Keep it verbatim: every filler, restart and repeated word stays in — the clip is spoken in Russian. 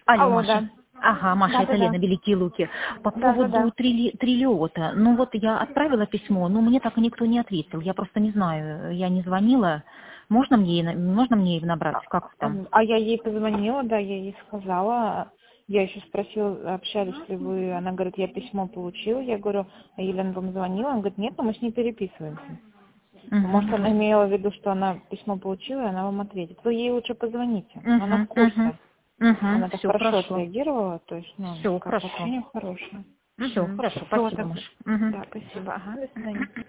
Алло, Алло, Маша. да. Ага, Маша, это Да-да-да. Лена, Великие Луки. По поводу Да-да-да. трили- трилиота. Ну вот я отправила письмо, но мне так и никто не ответил. Я просто не знаю, я не звонила. Можно мне, ей на- можно мне ее набрать? Как там? А я ей позвонила, да, я ей сказала. Я еще спросила, общались ли вы. Она говорит, я письмо получила. Я говорю, а Елена вам звонила? Она говорит, нет, но мы с ней переписываемся. Может, она Угу. имела в виду, что она письмо получила, и она вам ответит. Вы ей лучше позвоните. Она в Угу, угу, курсе. угу. Она так Все хорошо хорошо. отреагировала, то есть, ну, Все как хорошо. сообщение хорошее. Все Угу. хорошо. Все, Спасибо, так. Маша. Угу. Да, спасибо. Ага, до свидания.